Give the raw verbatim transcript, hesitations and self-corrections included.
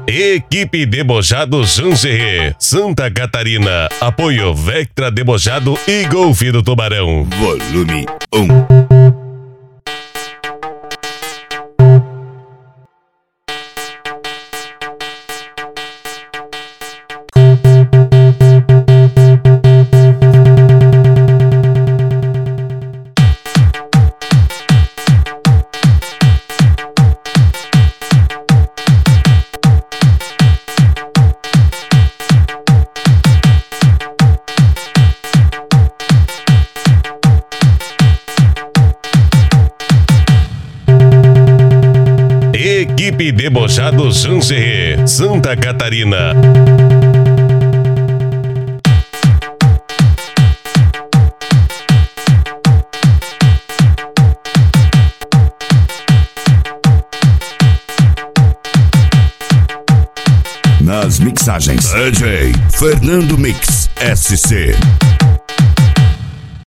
Equipe Debochado Jangerê, Santa Catarina. Apoio Vectra Debochado e Golfe do Tubarão. Volume um. Equipe Debochado Jangerê, Santa Catarina. Nas mixagens, D J Fernando Mix S C.